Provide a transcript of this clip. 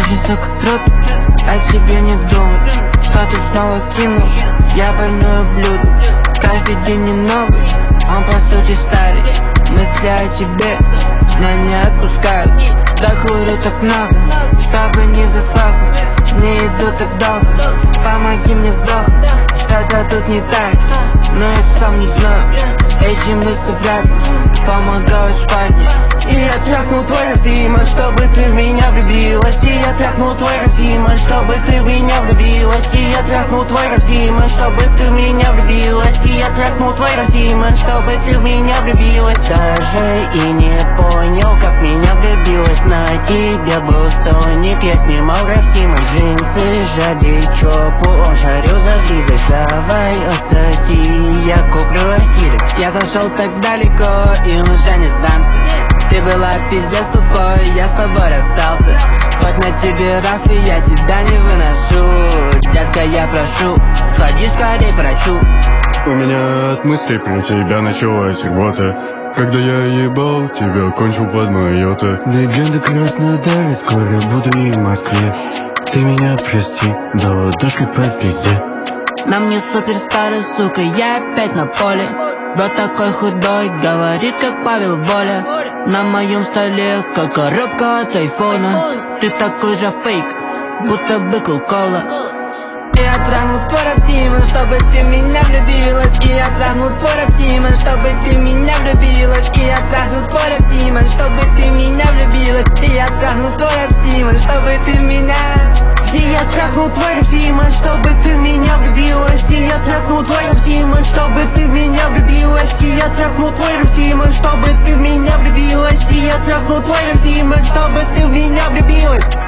Кажется, как труд, о тебе не думать, что ты снова кинул. Я больное блюдо, каждый день не новый, он по сути старый. Мысли о тебе, но не отпускают. Да курю так много, чтобы не засохнуть. Не иду так долго, помоги мне сдохнуть. Что-то тут не так, но я сам не знаю. Эти мысли вряд ли помогают спать мне. И я трахнул твой Росиман, чтобы ты в меня влюбилась. И я трахнул твой Росиман, чтобы ты в меня влюбилась. И я трахнул твой Росиман, чтобы ты в меня влюбилась. И я трахнул твой Росиман, чтобы ты в меня влюбилась. Даже и не понял, как меня влюбилась. На тебе был стоник, я снимал Росиман джинсы. Жалей чопу, он шарил за близость. Давай отсоси, я куплю Росирик. Я зашел так далеко и уже не сдамся. Ты была пиздец тупой, я с тобой расстался. Хоть на тебе раф, и я тебя не выношу. Детка, я прошу, сходи скорей к врачу. У меня от мыслей про тебя началась рвота. Когда я ебал тебя, кончил под майота. Легенда Краснодара, скоро буду и в Москве. Ты меня прости, да ладошкой по пизде. На мне суперстарый, сука, я опять на поле. Брат такой худой, говорит, как Павел Воля. На моем столе, как коробка от айфона. Ты такой же фейк, будто бы кока-кола. Я трахнул твой Росиман, чтобы ты в меня влюбилась. И я трахнул твой Росиман, чтобы ты в меня влюбилась. И я трахнул твой Росиман, чтобы ты в меня влюбилась. И я трахнул твой Росиман, чтобы ты в меня. И я трахнул твой Росиман, чтобы ты в меня влюбилась. И я трахнул твой Росиман, чтобы ты в меня влюбилась. И я трахнул твой Росиман, чтобы ты в меня влюбилась. И я трахнул твой Росиман, чтобы ты в меня влюбилась.